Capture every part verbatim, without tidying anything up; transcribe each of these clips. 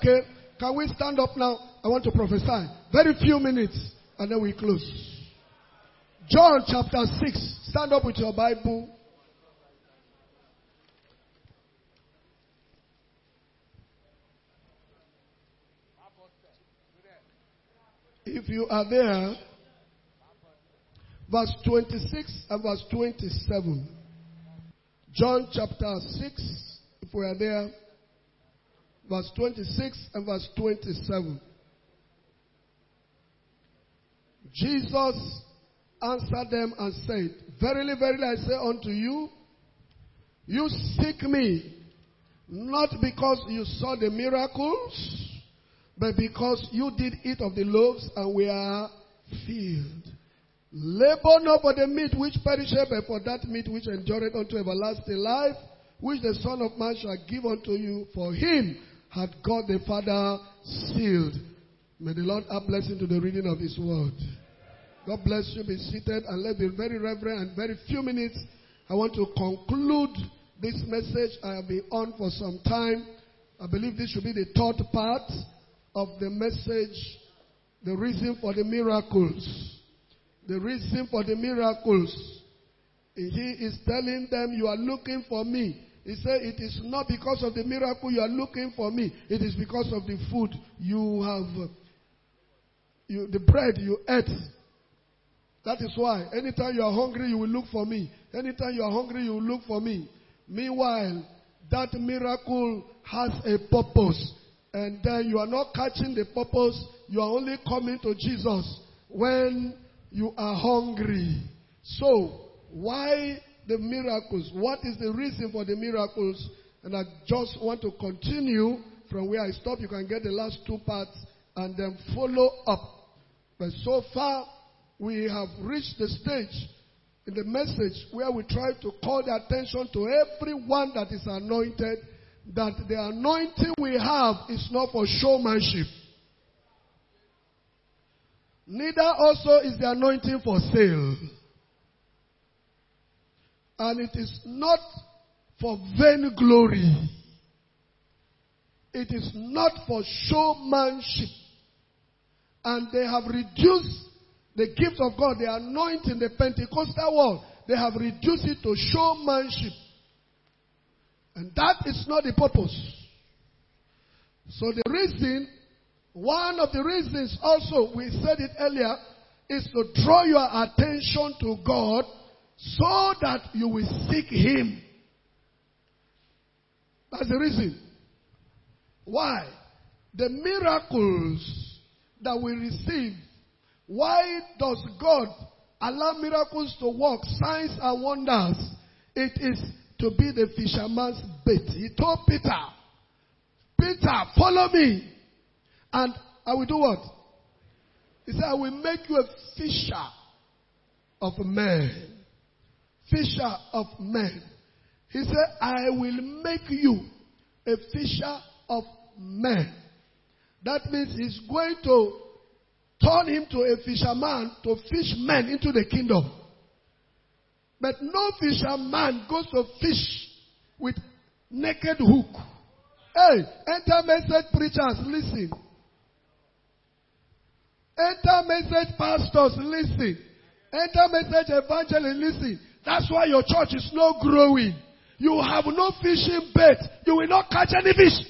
Okay. Can we stand up now? I want to prophesy. Very few minutes and then we close. John chapter six. Stand up with your Bible. If you are there, verse twenty-six and verse twenty-seven. John chapter six, if we are there, verse twenty-six and verse twenty-seven. Jesus answered them and said, Verily, verily, I say unto you, you seek me, not because you saw the miracles, but because you did eat of the loaves and were filled. Labor not for the meat which perisheth, but for that meat which endureth unto everlasting life, which the Son of Man shall give unto you. For him hath God the Father sealed. May the Lord add blessing to the reading of his word. God bless you. Be seated and let's be very reverent and very few minutes. I want to conclude this message. I have been on for some time. I believe this should be the third part of the message. The reason for the miracles. The reason for the miracles. He is telling them, you are looking for me. He said, it is not because of the miracle you are looking for me. It is because of the food you have, you, the bread you ate. That is why. Anytime you are hungry, you will look for me. Anytime you are hungry, you will look for me. Meanwhile, that miracle has a purpose. And then you are not catching the purpose. You are only coming to Jesus when you are hungry. So, why the miracles? What is the reason for the miracles? And I just want to continue from where I stopped. You can get the last two parts and then follow up. But so far, we have reached the stage in the message where we try to call the attention to everyone that is anointed, that the anointing we have is not for showmanship. Neither also is the anointing for sale. And it is not for vainglory. It is not for showmanship. And they have reduced the gift of God, the anointing, the Pentecostal world, they have reduced it to showmanship. And that is not the purpose. So the reason, one of the reasons also, we said it earlier, is to draw your attention to God so that you will seek Him. That's the reason. Why? The miracles that we receive, why does God allow miracles to work, signs and wonders? It is to be the fisherman's bait. He told Peter, Peter, follow me. And I will do what? He said, I will make you a fisher of men. Fisher of men. He said, I will make you a fisher of men. That means he's going to turn him to a fisherman to fish men into the kingdom. But no fisherman goes to fish with naked hook. Hey, enter message preachers, listen. Enter message pastors, listen. Enter message evangelists, listen. That's why your church is not growing. You have no fishing bait. You will not catch any fish.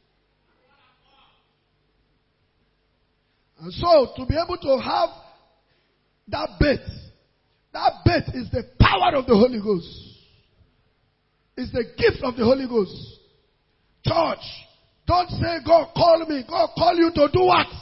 And so, to be able to have that bait, that bait is the power of the Holy Ghost. It's the gift of the Holy Ghost. Church, don't say, God call me. God call you to do what?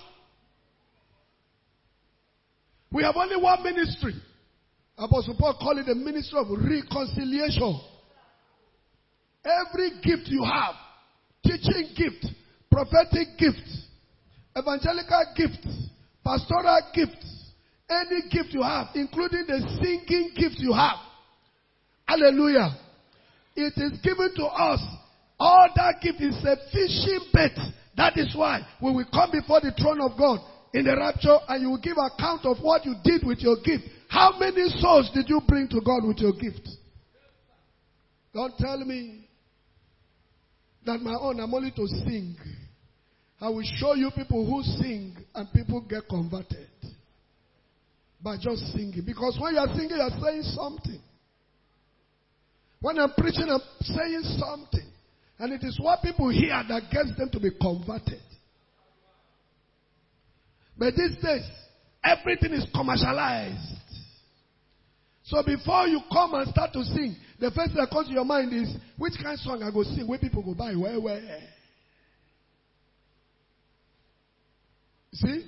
We have only one ministry. Apostle Paul called it the ministry of reconciliation. Every gift you have, teaching gift, prophetic gift, evangelical gift, pastoral gift, any gift you have, including the singing gift you have. Hallelujah. It is given to us. All that gift is a fishing bait. That is why we will come before the throne of God in the rapture and you will give account of what you did with your gift. How many souls did you bring to God with your gift? Don't tell me that my own, I'm only to sing. I will show you people who sing and people get converted by just singing. Because when you are singing, you are saying something. When I'm preaching, I'm saying something. And it is what people hear that gets them to be converted. But these days, everything is commercialized. So before you come and start to sing, the first thing that comes to your mind is, which kind of song I go sing? Where people go buy? Where, where? See?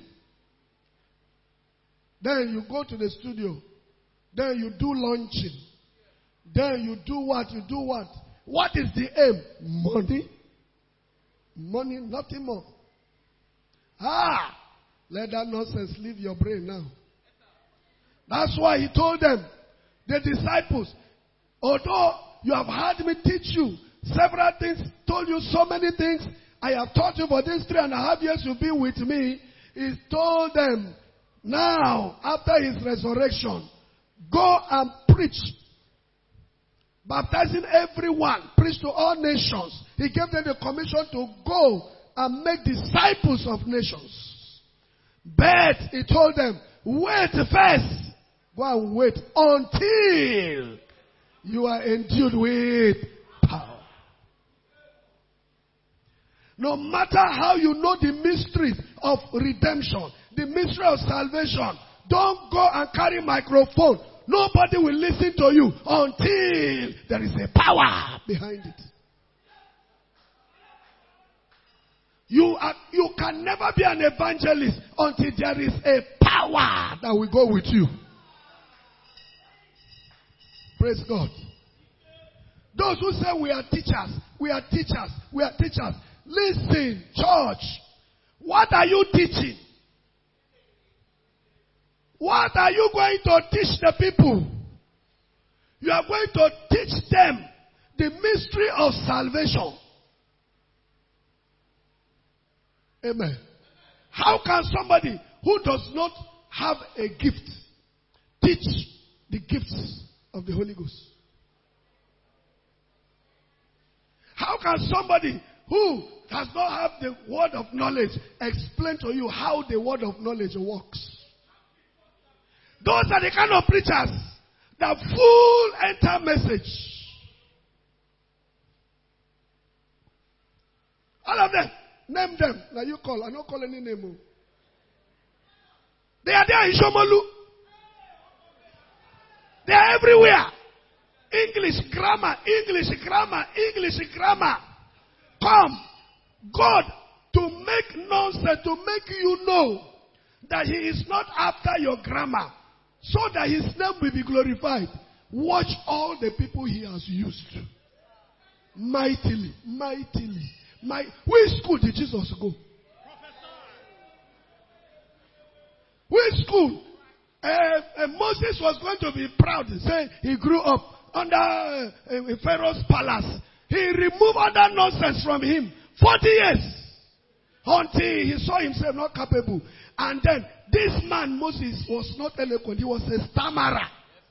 Then you go to the studio. Then you do launching. Then you do what? You do what? What is the aim? Money. Money, nothing more. Ah! Let that nonsense leave your brain now. That's why he told them, the disciples, although you have heard me teach you several things, told you so many things, I have taught you for these three and a half years you've been with me. He told them, now, after his resurrection, go and preach, baptizing everyone, preach to all nations. He gave them the commission to go and make disciples of nations. But he told them, wait first. Go and wait until you are endued with power. No matter how you know the mystery of redemption, the mystery of salvation, don't go and carry microphone. Nobody will listen to you until there is a power behind it. You are, you can never be an evangelist until there is a power that will go with you. Praise God. Those who say we are teachers, we are teachers, we are teachers. Listen, church. What are you teaching? What are you going to teach the people? You are going to teach them the mystery of salvation. Amen. How can somebody who does not have a gift teach the gifts of the Holy Ghost? How can somebody who does not have the word of knowledge explain to you how the word of knowledge works? Those are the kind of preachers that full enter message. All of them. Name them. Now you call. I don't call any name. They are there in Shomolu. They are everywhere. English grammar, English grammar, English grammar. Come. God, to make nonsense, to make you know that he is not after your grammar, so that his name will be glorified. Watch all the people he has used. Mightily, mightily. My, which school did Jesus go? Which school? Uh, uh, Moses was going to be proud, saying he grew up under uh, uh, Pharaoh's palace. He removed all that nonsense from him. Forty years. Until he saw himself not capable. And then this man, Moses, was not eloquent. He was a stammerer.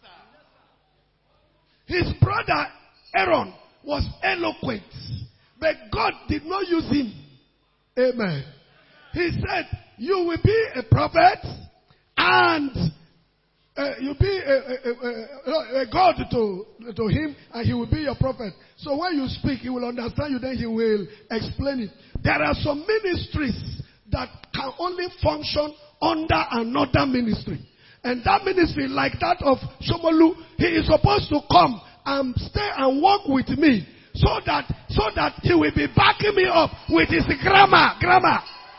His brother Aaron was eloquent. But God did not use him. Amen. He said, you will be a prophet and uh, you'll be a, a, a, a God to, to him and he will be your prophet. So when you speak, he will understand you, then he will explain it. There are some ministries that can only function under another ministry. And that ministry, like that of Shomolu, he is supposed to come and stay and work with me. So that, so that he will be backing me up with his grammar, grammar.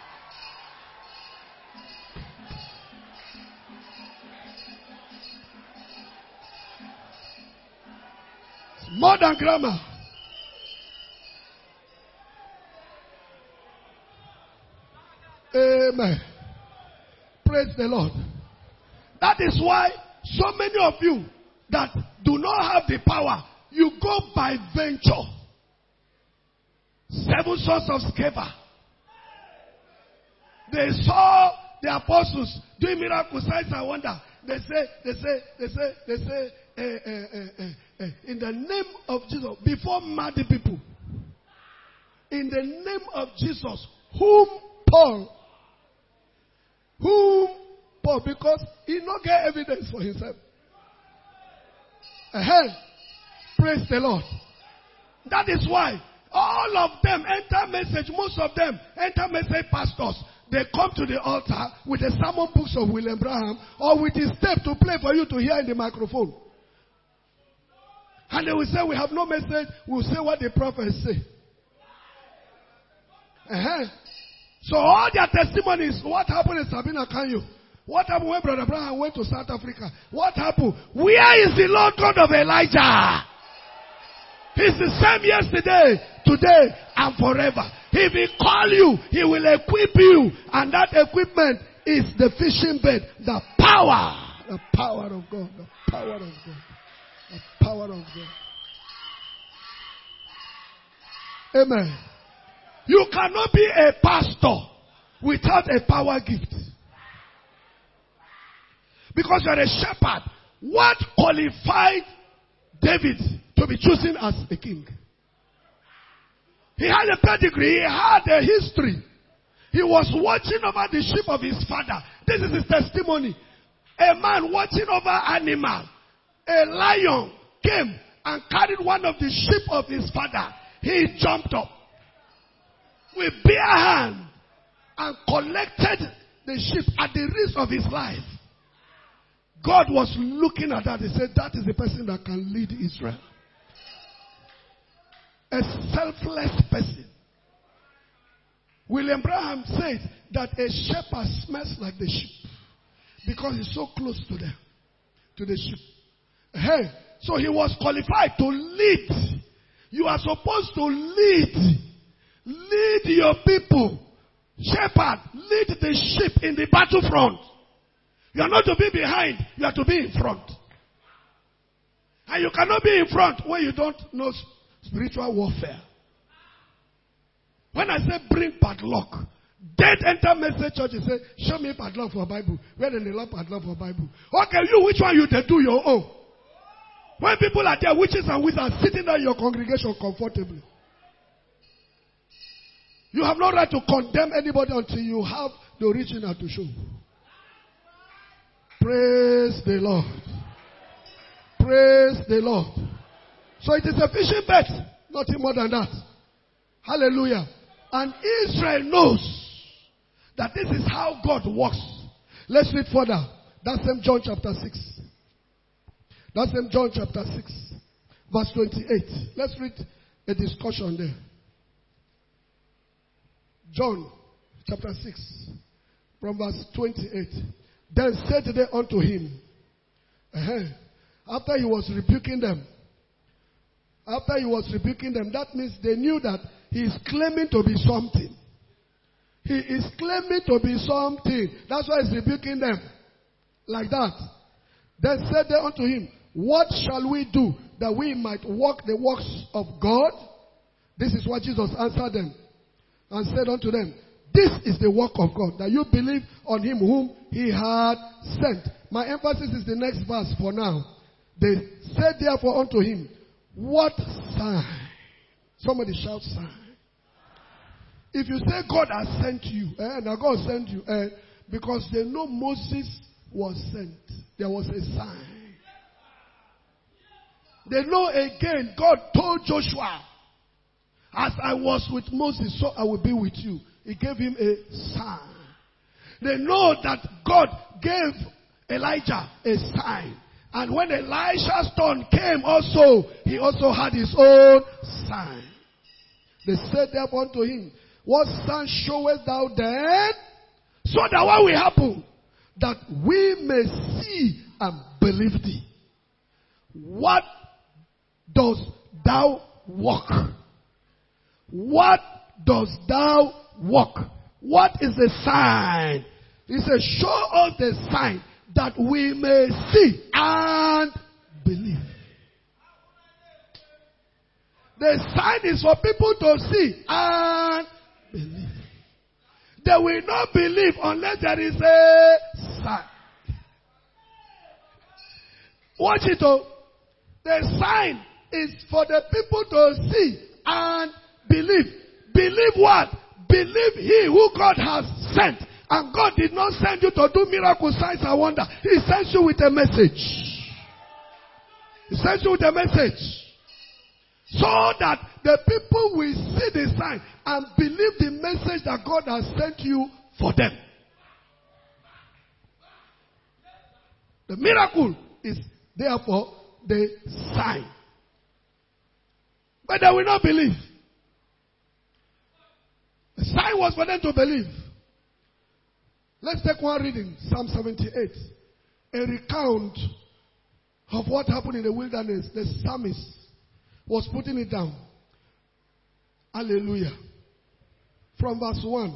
It's more than grammar. Amen. Praise the Lord. That is why so many of you that do not have the power, you go by venture. Seven sons of Sceva. They saw the apostles doing miracles, signs and wonder. They say, they say, they say, they say, eh, eh, eh, eh, eh, in the name of Jesus, before mad people, in the name of Jesus, whom Paul. Whom Paul, because he not get evidence for himself. Uh-huh. Praise the Lord. That is why all of them enter message, most of them enter message pastors. They come to the altar with the sermon books of William Branham or with his tape to play for you to hear in the microphone. And they will say, we have no message. We will say what the prophets say. Uh-huh. So all their testimonies, what happened in Sabina Kanyo? What happened when Brother Branham went to South Africa? What happened? Where is the Lord God of Elijah? He's the same yesterday, today, and forever. If he call you, he will equip you. And that equipment is the fishing bait. The power. The power of God. The power of God. The power of God. Amen. You cannot be a pastor without a power gift. Because you are a shepherd. What qualified David to be chosen as a king? He had a pedigree. He had a history. He was watching over the sheep of his father. This is his testimony. A man watching over animal. A lion came and carried one of the sheep of his father. He jumped up with bare hand and collected the sheep at the risk of his life. God was looking at that. He said, that is the person that can lead Israel. A selfless person. William Branham said that a shepherd smells like the sheep because he's so close to them, to the sheep. Hey, so he was qualified to lead. You are supposed to lead. Lead your people. Shepherd, lead the sheep in the battlefront. You are not to be behind. You are to be in front. And you cannot be in front when you don't know spiritual warfare. When I say bring padlock, dead enter message church and say, show me padlock for Bible. Where they love padlock for Bible? Okay, you, which one you they do your own? When people are there, witches and wizards sitting there in your congregation comfortably. You have no right to condemn anybody until you have the original to show. Praise the Lord. Praise the Lord. So it is a fishing bet. Nothing more than that. Hallelujah. And Israel knows that this is how God works. Let's read further. That's in John chapter six. That's in John chapter six. Verse twenty-eight. Let's read a discussion there. John chapter six. From verse twenty-eight. Then said they unto him. Uh-huh, after he was rebuking them. After he was rebuking them. That means they knew that he is claiming to be something. He is claiming to be something. That's why he's rebuking them. Like that. Then said they unto him, what shall we do that we might walk the works of God? This is what Jesus answered them. And said unto them, this is the work of God, that you believe on him whom he had sent. My emphasis is the next verse for now. They said therefore unto him, what sign? Somebody shout sign. If you say God has sent you, eh, now God sent you, eh, because they know Moses was sent. There was a sign. They know again, God told Joshua, as I was with Moses, so I will be with you. He gave him a sign. They know that God gave Elijah a sign. And when Elisha's turn came also, he also had his own sign. They said therefore unto him, what sign showest thou then? So that what will happen? That we may see and believe thee. What does thou work? What does thou work? What is the sign? He says, show us the sign that we may see and believe. The sign is for people to see and believe. They will not believe unless there is a sign. Watch it oh. The sign is for the people to see and believe. Believe what? believe he who God has sent. And God did not send you to do miracle signs and wonder. He sends you with a message. He sends you with a message. So that the people will see the sign and believe the message that God has sent you for them. The miracle is therefore the sign. But they will not believe. The sign was for them to believe. Let's take one reading, Psalm seventy-eight. A recount of what happened in the wilderness. The psalmist was putting it down. Hallelujah. From verse one.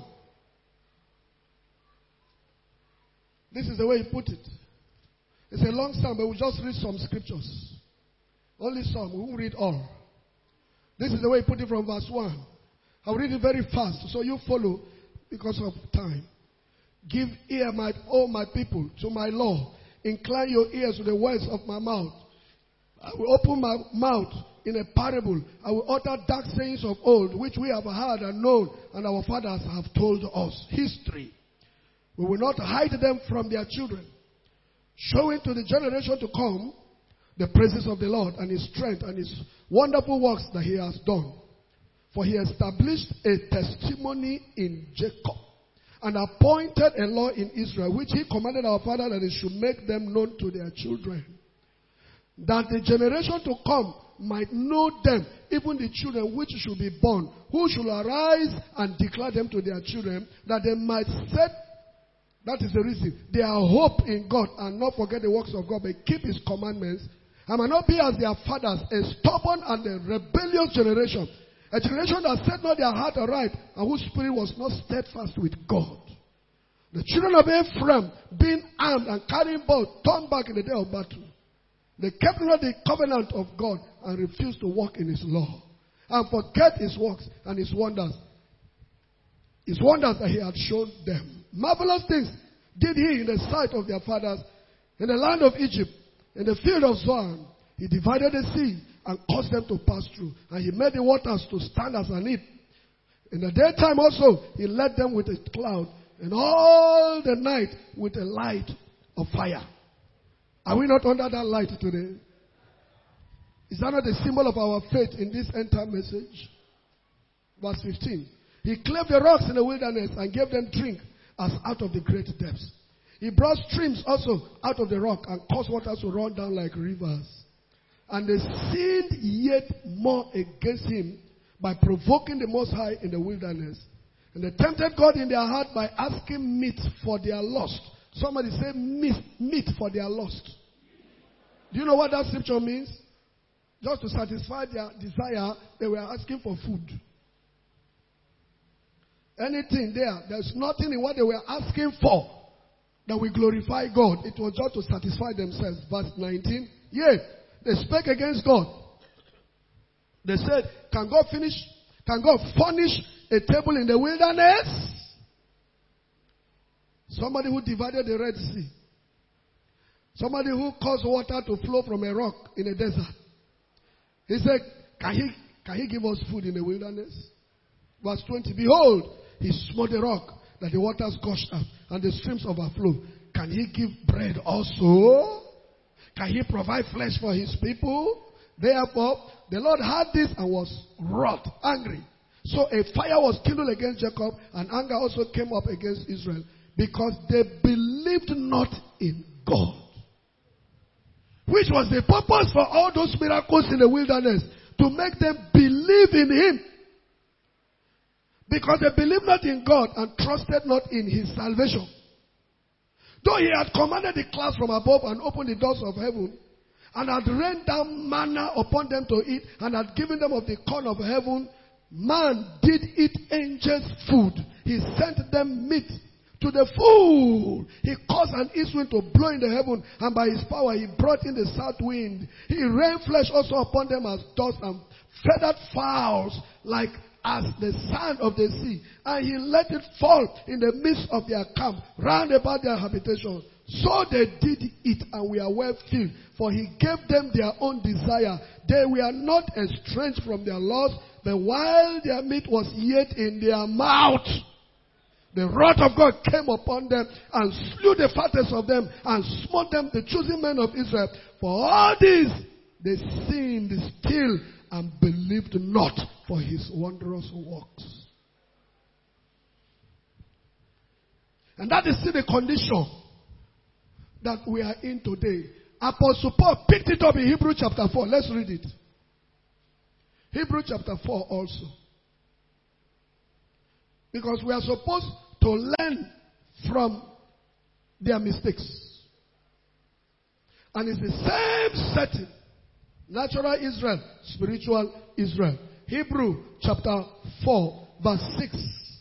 This is the way he put it. It's a long psalm, but we'll just read some scriptures. Only some. We won't read all. This is the way he put it from verse one. I'll read it very fast, so you follow because of time. Give ear, my, oh my people, to my law. Incline your ears to the words of my mouth. I will open my mouth in a parable. I will utter dark sayings of old, which we have heard and known, and our fathers have told us. History. We will not hide them from their children, showing to the generation to come the praises of the Lord and his strength and his wonderful works that he has done. For he established a testimony in Jacob and appointed a law in Israel, which he commanded our father that he should make them known to their children, that the generation to come might know them, even the children which should be born, who should arise and declare them to their children, that they might set, that is the reason, their hope in God and not forget the works of God, but keep his commandments, and might not be as their fathers, a stubborn and a rebellious generation, a generation that set not their heart aright, and whose spirit was not steadfast with God. The children of Ephraim, being armed and carrying bows, turned back in the day of battle. They kept not the covenant of God and refused to walk in his law, and forget his works and his wonders, his wonders that he had shown them. Marvelous things did he in the sight of their fathers in the land of Egypt, in the field of Zoan. He divided the sea and caused them to pass through, and he made the waters to stand as an heap. In the daytime also he led them with a cloud, and all the night with a light of fire. Are we not under that light today? Is that not the symbol of our faith in this end time message? Verse fifteen. He cleft the rocks in the wilderness and gave them drink as out of the great depths. He brought streams also out of the rock and caused waters to run down like rivers. And they sinned yet more against him by provoking the Most High in the wilderness. And they tempted God in their heart by asking meat for their lust. Somebody say meat, meat for their lust. Do you know what that scripture means? Just to satisfy their desire, they were asking for food. Anything there, there's nothing in what they were asking for that will glorify God. It was just to satisfy themselves. Verse nineteen. Yea, they spake against God. They said, can God finish, can God furnish a table in the wilderness? Somebody who divided the Red Sea. Somebody who caused water to flow from a rock in a desert. He said, can he, can he give us food in the wilderness? Verse twenty. Behold, he smote the rock that the waters gushed out and the streams overflow. Can he give bread also? Can he provide flesh for his people? Therefore, the Lord heard this and was wroth, angry. So a fire was kindled against Jacob, and anger also came up against Israel, because they believed not in God. Which was the purpose for all those miracles in the wilderness, to make them believe in him. Because they believed not in God and trusted not in his salvation. Though he had commanded the clouds from above and opened the doors of heaven, and had rained down manna upon them to eat, and had given them of the corn of heaven, man did eat angels' food. He sent them meat. To the fool, he caused an east wind to blow in the heaven, and by his power he brought in the south wind. He rained flesh also upon them as dust, and feathered fowls like as the sand of the sea. And he let it fall in the midst of their camp, round about their habitation. So they did eat, and we are well filled, for he gave them their own desire. They were not estranged from their laws. But while their meat was yet in their mouth, the wrath of God came upon them and slew the fattest of them and smote them, the chosen men of Israel. For all this, they sinned still and believed not for his wondrous works. And that is still the condition that we are in today. Apostle Paul picked it up in Hebrews chapter four. Let's read it. Hebrews chapter four also. Because we are supposed to learn from their mistakes. And it's the same setting. Natural Israel, spiritual Israel. Hebrews chapter four, verse six.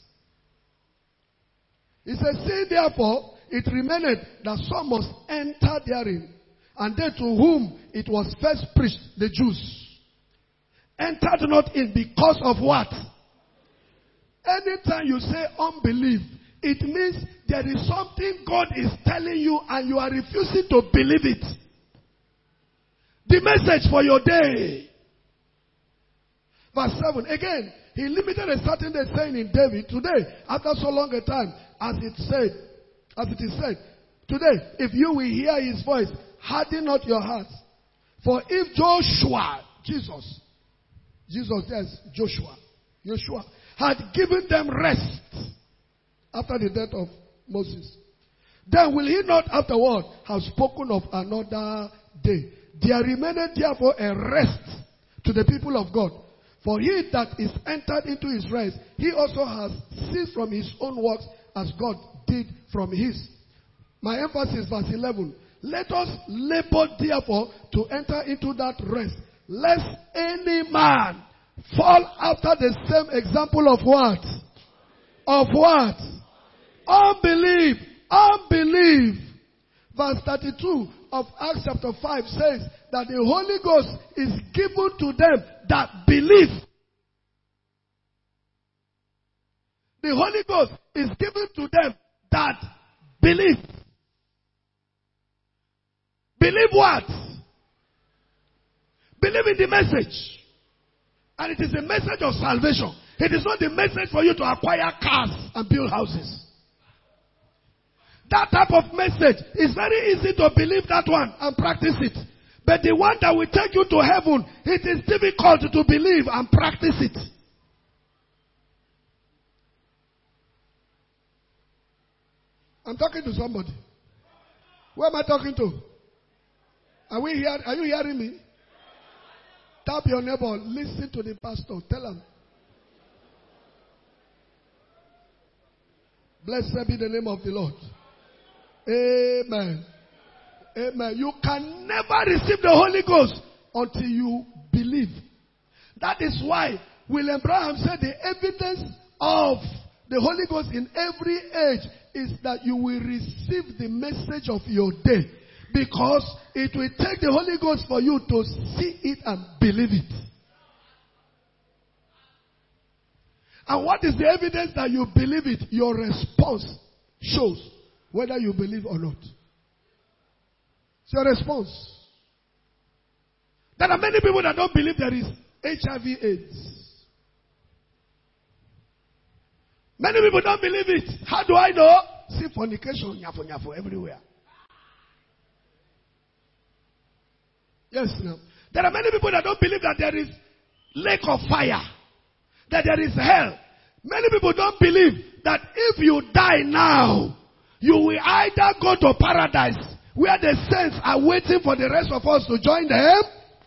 It says, see therefore, it remained that some must enter therein, and they to whom it was first preached, the Jews, entered not in because of what? Anytime you say unbelief, it means there is something God is telling you and you are refusing to believe it. The message for your day. Verse seven. Again, he limited a certain day, saying in David, today, after so long a time, as it said, as it is said, today, if you will hear his voice, harden not your hearts. For if Joshua, Jesus, Jesus, yes, Joshua, Joshua, had given them rest after the death of Moses, then will he not afterward have spoken of another day? There remained therefore a rest to the people of God. For he that is entered into his rest, he also has ceased from his own works as God did from his. My emphasis, verse eleven. Let us labor therefore to enter into that rest, lest any man fall after the same example of what? Of what? Unbelief. Unbelief. Verse thirty-two of Acts chapter five says that the Holy Ghost is given to them that believe. The Holy Ghost is given to them that believe. Believe what? Believe in the message. And it is a message of salvation. It is not the message for you to acquire cars and build houses. That type of message is very easy to believe that one and practice it. But the one that will take you to heaven, it is difficult to believe and practice it. I'm talking to somebody. Who am I talking to? Are we here? Are you hearing me? Tap your neighbor. Listen to the pastor. Tell him. Blessed be the name of the Lord. Amen. Amen. You can never receive the Holy Ghost until you believe. That is why William Branham said the evidence of the Holy Ghost in every age is that you will receive the message of your day. Because it will take the Holy Ghost for you to see it and believe it. And what is the evidence that you believe it? Your response shows whether you believe or not. It's your response. There are many people that don't believe there is H I V AIDS. Many people don't believe it. How do I know? See fornication, nyafo nyafo everywhere. Yes, now. There are many people that don't believe that there is lake of fire. That there is hell. Many people don't believe that if you die now, you will either go to paradise, where the saints are waiting for the rest of us to join them,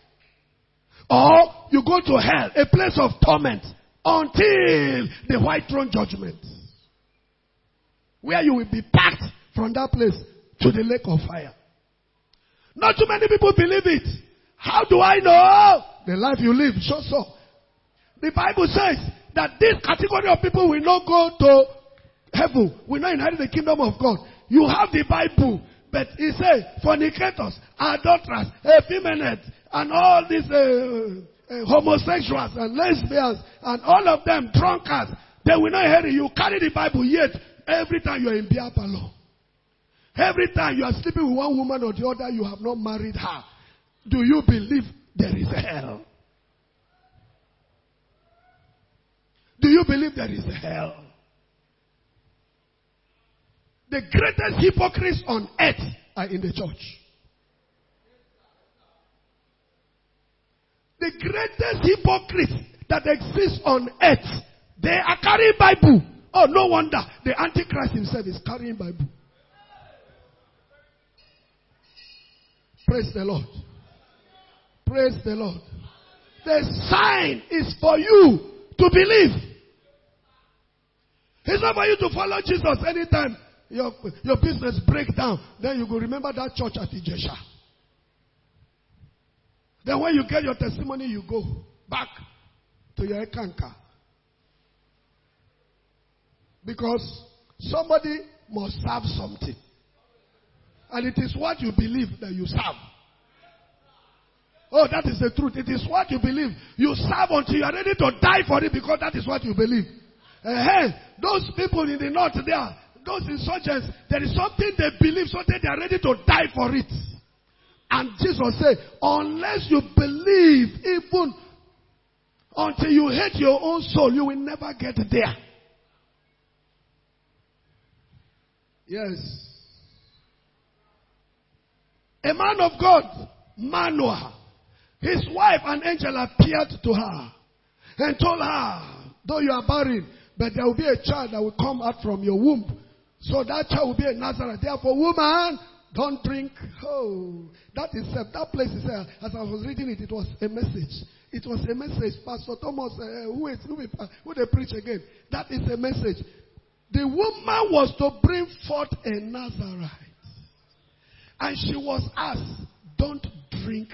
or you go to hell, a place of torment, until the white throne judgment, where you will be packed from that place to the lake of fire. Not too many people believe it. How do I know? The life you live shows so. The Bible says that this category of people will not go to heaven, will not inherit the kingdom of God. You have the Bible, but it says fornicators, adulterers, effeminate, and all these uh, uh, homosexuals and lesbians, and all of them drunkards, they will not inherit. You carry the Bible, yet every time you are in beer parlor, every time you are sleeping with one woman or the other, you have not married her. Do you believe there is a hell? Do you believe there is a hell? The greatest hypocrites on earth are in the church. The greatest hypocrites that exist on earth, they are carrying Bible. Oh, no wonder the Antichrist himself is carrying Bible. Praise the Lord. Praise the Lord. The sign is for you to believe. It's not for you to follow Jesus anytime your, your business breaks down. Then you go remember that church at Ijesha. Then when you get your testimony, you go back to your Ekanka. Because somebody must serve something. And it is what you believe that you serve. Oh, that is the truth. It is what you believe. You serve until you are ready to die for it because that is what you believe. Uh, hey, those people in the north there, those insurgents, there is something they believe, something they are ready to die for it. And Jesus said, unless you believe, even until you hate your own soul, you will never get there. Yes. A man of God, Manoah, his wife, an angel appeared to her and told her, though you are barren, but there will be a child that will come out from your womb. So that child will be a Nazareth. Therefore, woman, don't drink. Oh, that is uh, that place is uh, as I was reading it, it was a message. It was a message. Pastor Thomas, uh, who is who, who they preach again? That is a message. The woman was to bring forth a Nazarite, and she was asked, "Don't drink.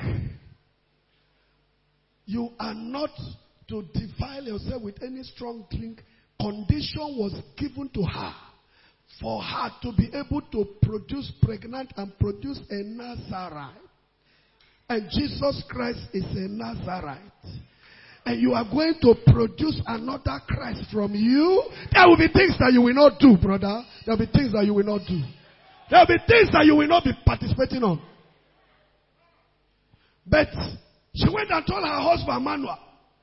You are not to defile yourself with any strong drink." Condition was given to her for her to be able to produce pregnant and produce a Nazarite. And Jesus Christ is a Nazarite. And you are going to produce another Christ from you. There will be things that you will not do, brother. There will be things that you will not do. There will be things that you will not be participating on. But she went and told her husband, Manoah.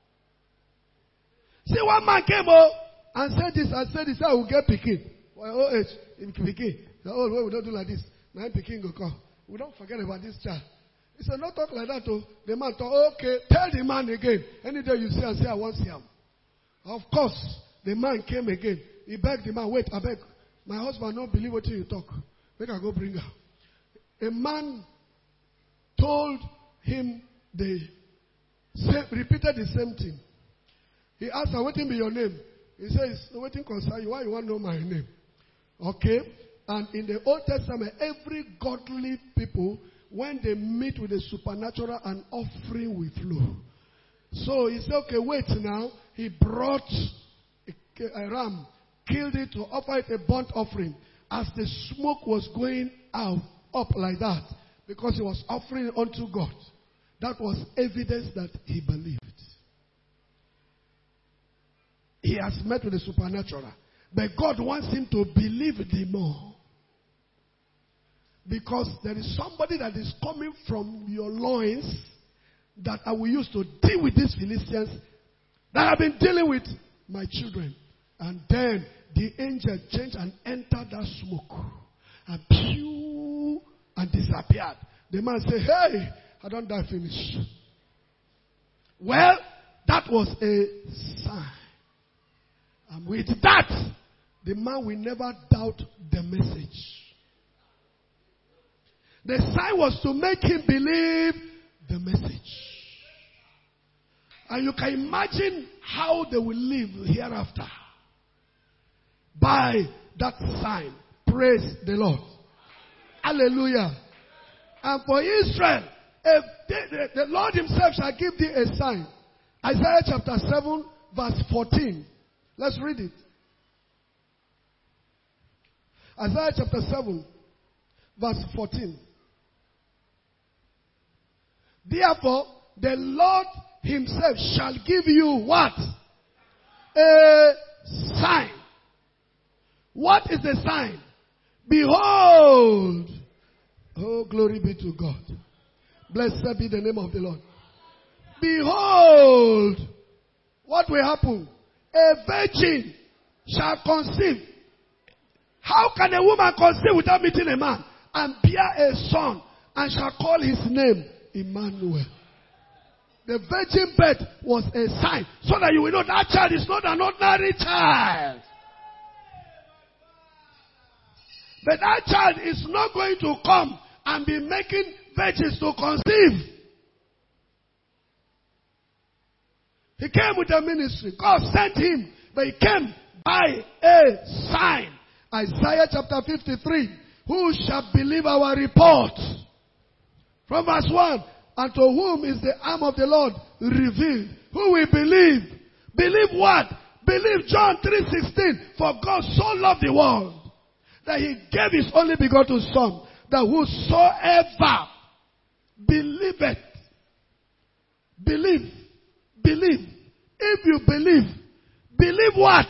See, one man came up and said this and said this, I will get Pekin. Well, oh, age, in Pekin. Oh, well, we don't do like this. Now Pekin go come. We don't forget about this child. He said, not talk like that. Oh. The man thought, okay, tell the man again. Any day you see and say, I want to see him. Of course, the man came again. He begged the man, wait, I beg. My husband don't believe what you talk. Make I go bring her. A man told him the same, repeated the same thing. He asked her, what be your name? He says, no, what concern you? Why you want to know my name? Okay. And in the Old Testament, every godly people, when they meet with the supernatural, an offering will flow. So he said, okay, wait now. He brought a, a ram, killed it to offer it a burnt offering. As the smoke was going out, up like that, because he was offering it unto God. That was evidence that he believed. He has met with the supernatural. But God wants him to believe the more. Because there is somebody that is coming from your loins that I will use to deal with these Philistines that have been dealing with my children. And then the angel changed and entered that smoke. And pew, and disappeared. The man said, hey, I don't die finish. Well, that was a sign. And with that, the man will never doubt the message. The sign was to make him believe the message. And you can imagine how they will live hereafter. By that sign. Praise the Lord. Hallelujah. And for Israel, if they, the, the Lord himself shall give thee a sign. Isaiah chapter seven, verse fourteen. Let's read it. Isaiah chapter seven, verse fourteen. Therefore, the Lord himself shall give you what? A sign. What is the sign? Behold. Oh, glory be to God. Blessed be the name of the Lord. Behold. What will happen? a virgin shall conceive. How can a woman conceive without meeting a man? And bear a son, and shall call his name Emmanuel. The virgin birth was a sign, so that you will know that child is not an ordinary child. But that child is not going to come and be making virgins to conceive. He came with a ministry. God sent him, but he came by a sign. Isaiah chapter fifty-three. Who shall believe our report? From verse one. And to whom is the arm of the Lord revealed? Who will believe? Believe what? Believe John three sixteen. For God so loved the world that he gave his only begotten Son, that whosoever believeth, believe, believe. If you believe, believe what?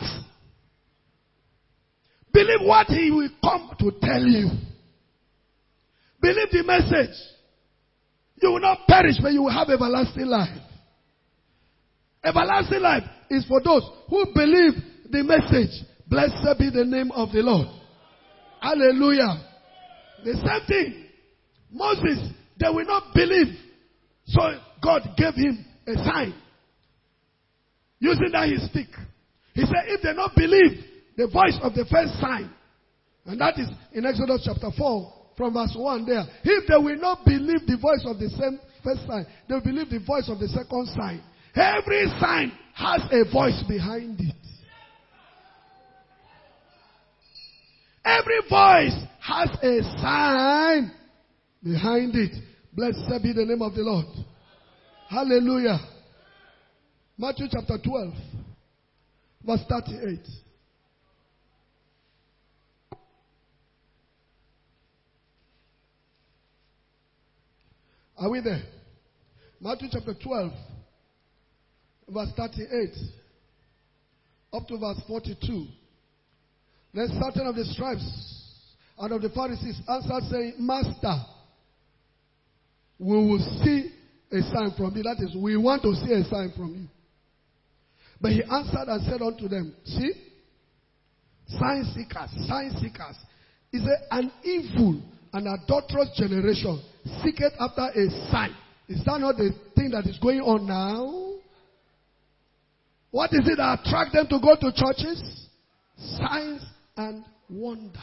Believe what he will come to tell you. Believe the message. You will not perish, but you will have everlasting life. Everlasting life is for those who believe the message. Blessed be the name of the Lord. Hallelujah. The same thing. Moses, they will not believe. So God gave him a sign. Using that his stick. He said, if they not believe the voice of the first sign, and that is in Exodus chapter four, from verse one there. If they will not believe the voice of the same first sign, they will believe the voice of the second sign. Every sign has a voice behind it. Every voice has a sign behind it. Blessed be the name of the Lord. Hallelujah. Matthew chapter twelve, verse thirty-eight. Are we there? Matthew chapter twelve, verse thirty-eight, up to verse forty-two. Then certain of the scribes and of the Pharisees answered, saying, Master, we will see a sign from you. That is, we want to see a sign from you. But he answered and said unto them, see, sign seekers, sign seekers. He said, an evil and adulterous generation seeketh after a sign. Is that not the thing that is going on now? What is it that attracts them to go to churches? Signs and wonders.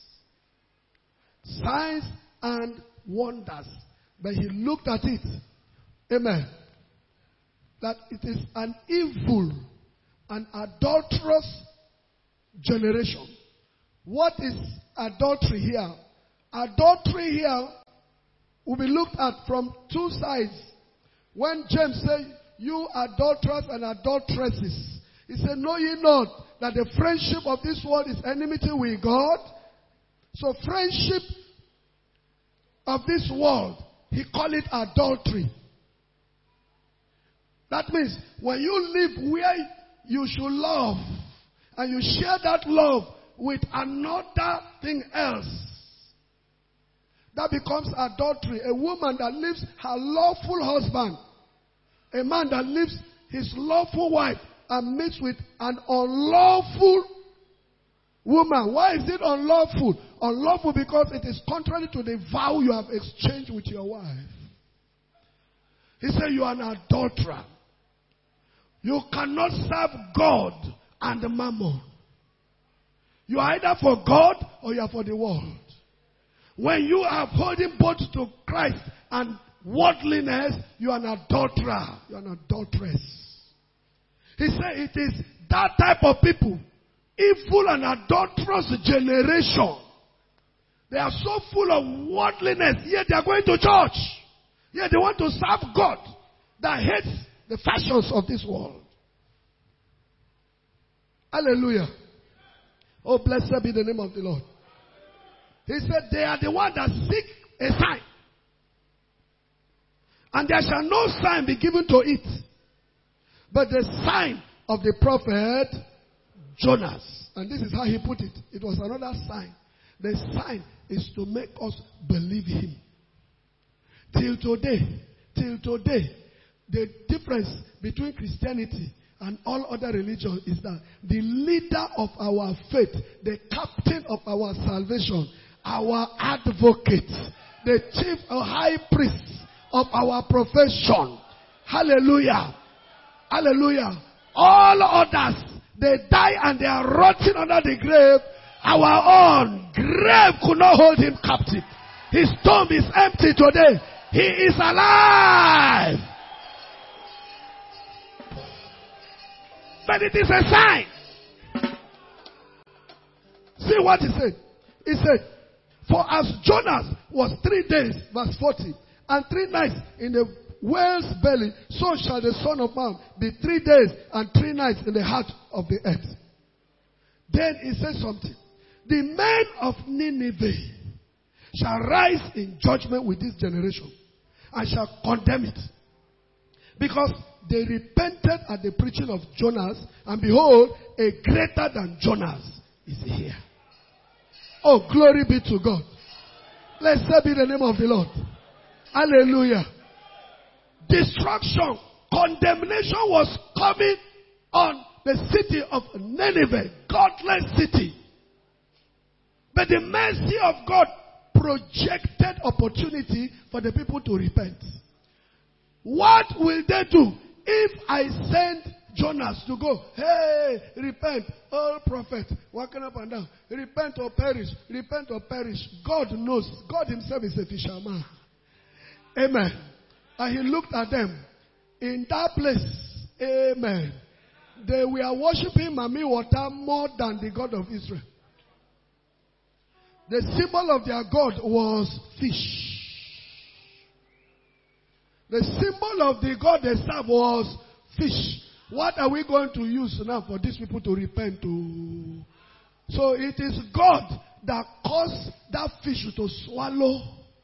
Signs and wonders. But he looked at it. Amen. That it is an evil and adulterous generation. What is adultery here? Adultery here will be looked at from two sides. When James said, you adulterers and adulteresses, he said, know ye not that the friendship of this world is enmity with God? So friendship of this world, he called it adultery. That means when you live where you should love, and you share that love with another thing else, that becomes adultery. A woman that leaves her lawful husband, a man that leaves his lawful wife and meets with an unlawful woman. Why is it unlawful? Unlawful because it is contrary to the vow you have exchanged with your wife. He said you are an adulterer. You cannot serve God and the mammon. You are either for God or you are for the world. When you are holding both to Christ and worldliness, you are an adulterer. You are an adulteress. He said it is that type of people, evil and adulterous generation. They are so full of worldliness, yet they are going to church. Yet they want to serve God that hates the fashions of this world. Hallelujah. Oh, blessed be the name of the Lord. He said they are the ones that seek a sign. And there shall no sign be given to it, but the sign of the prophet Jonas. And this is how he put it. It was another sign. The sign is to make us believe him. Till today, till today, the difference between Christianity and all other religions is that the leader of our faith, the captain of our salvation, our advocate, the chief or high priest of our profession. Hallelujah. Hallelujah. All others, they die and they are rotting under the grave. Our own grave could not hold him captive. His tomb is empty today. He is alive. But it is a sign. See what he said. He said, for as Jonas was three days, verse forty, and three nights in the whale's belly, so shall the Son of Man be three days and three nights in the heart of the earth. Then he said something. The men of Nineveh shall rise in judgment with this generation and shall condemn it. Because they repented at the preaching of Jonas, and behold, a greater than Jonas is here. Oh, glory be to God. Blessed be the name of the Lord. Hallelujah. Destruction, condemnation was coming on the city of Nineveh, godless city. But the mercy of God projected opportunity for the people to repent. What will they do if I send Jonas to go? Hey, repent, all prophets, walking up and down. Repent or perish, repent or perish. God knows. God himself is a fisherman. Amen. And he looked at them. In that place, amen, they were worshiping Mami water more than the God of Israel. The symbol of their God was fish. The symbol of the God they served was fish. What are we going to use now for these people to repent to? So it is God that caused that fish to swallow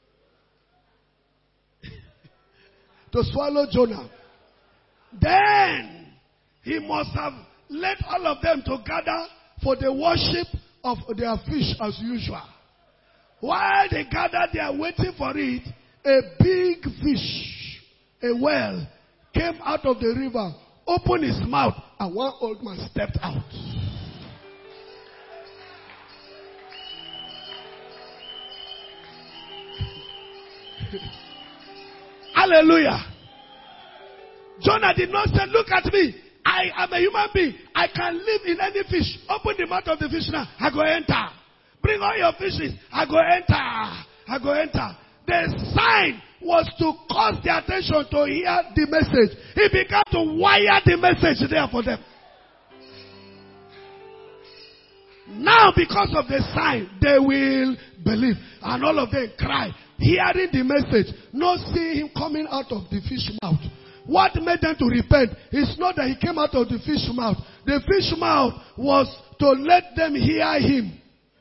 to swallow Jonah. Then he must have led all of them to gather for the worship of their fish as usual. While they gathered there waiting for it, a big fish, a whale, came out of the river, opened his mouth, and one old man stepped out. Hallelujah. Jonah did not say, look at me. I am a human being. I can live in any fish. Open the mouth of the fish now. I go enter. Bring all your fishes. I go enter. I go enter. The sign was to cause their attention to hear the message. He began to wire the message there for them. Now because of the sign, they will believe. And all of them cry, hearing the message, not seeing him coming out of the fish mouth. What made them to repent is not that he came out of the fish mouth. The fish mouth was to let them hear him.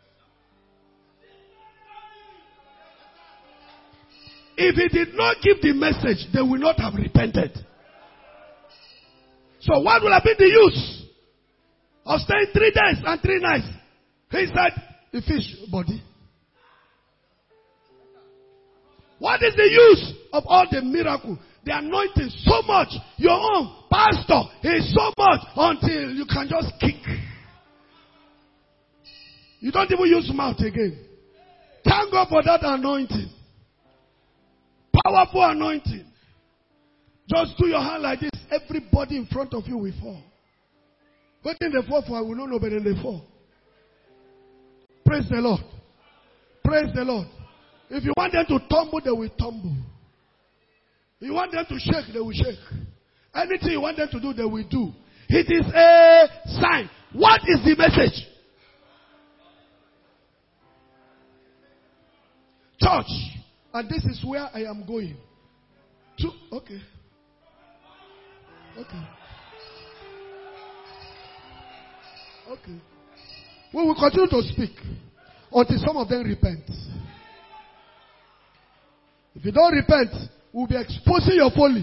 If he did not give the message, they will not have repented. So what will have been the use of staying three days and three nights? He said, the fish body. What is the use of all the miracle? The anointing so much. Your own pastor is so much until you can just kick. You don't even use mouth again. Thank God for that anointing. Powerful anointing. Just do your hand like this. Everybody in front of you will fall. But in the fall, for I will not know better than the fall. Praise the Lord. Praise the Lord. If you want them to tumble, they will tumble. If you want them to shake, they will shake. Anything you want them to do, they will do. It is a sign. What is the message? Church. And this is where I am going. To, okay. Okay. Okay. We will continue to speak until some of them repent. If you don't repent, we'll be exposing your folly.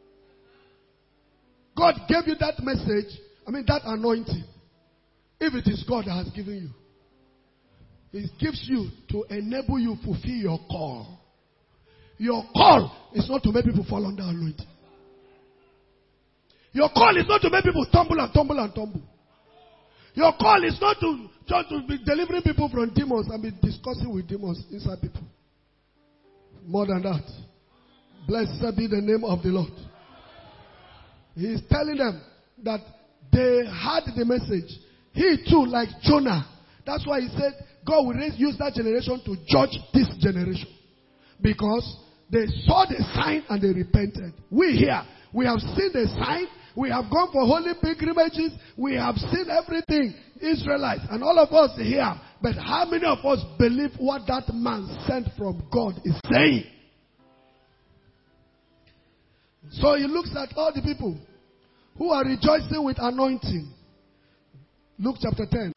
God gave you that message, I mean that anointing. If it is God that has given you, it gives you to enable you to fulfill your call. Your call is not to make people fall under anointing. Your call is not to make people tumble and tumble and tumble. Your call is not to just to be delivering people from demons and be discussing with demons inside people. More than that. Blessed be the name of the Lord. He is telling them that they had the message. He too, like Jonah. That's why he said, God will raise, use that generation to judge this generation. Because they saw the sign and they repented. We here, we have seen the sign. We have gone for holy pilgrimages. We have seen everything. Israelites and all of us here. But how many of us believe what that man sent from God is saying? So he looks at all the people who are rejoicing with anointing. Luke chapter ten.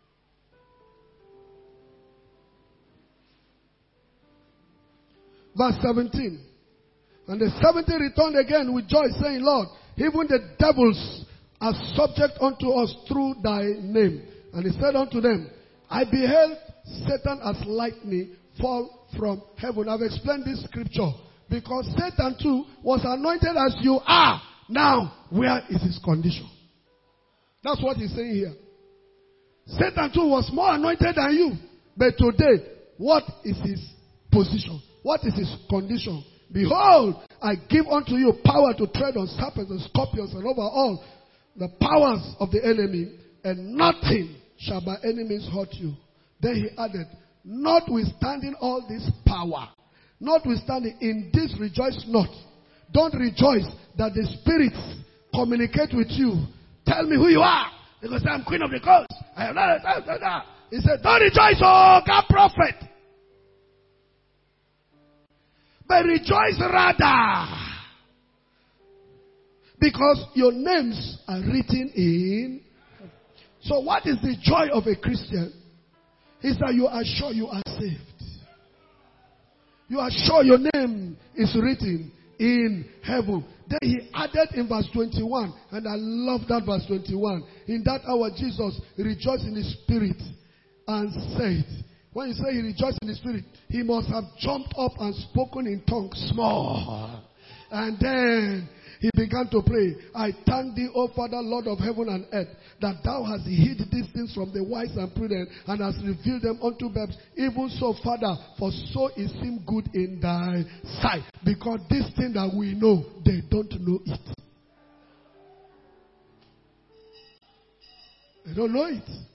Verse seventeen. And the seventy returned again with joy, saying, Lord, even the devils are subject unto us through thy name. And he said unto them, I beheld Satan as lightning fall from heaven. I've explained this scripture because Satan too was anointed as you are. Now, where is his condition? That's what he's saying here. Satan too was more anointed than you. But today, what is his position? What is his condition? Behold, I give unto you power to tread on serpents and scorpions and over all the powers of the enemy, and nothing shall by any means hurt you. Then he added, notwithstanding all this power, notwithstanding in this rejoice not. Don't rejoice that the spirits communicate with you. Tell me who you are. Because I'm queen of the coast. I am not. He said, don't rejoice, oh God prophet. But rejoice rather, because your names are written in. So what is the joy of a Christian? Is that you are sure you are saved. You are sure your name is written in heaven. Then he added in verse twenty-one, and I love that verse twenty-one. In that hour Jesus rejoiced in his spirit and said, when you say he rejoiced in the spirit, he must have jumped up and spoken in tongues small. And then he began to pray, I thank thee, O Father, Lord of heaven and earth, that thou hast hid these things from the wise and prudent, and hast revealed them unto babes. Even so, Father, for so it seemed good in thy sight. Because this thing that we know, they don't know it. They don't know it.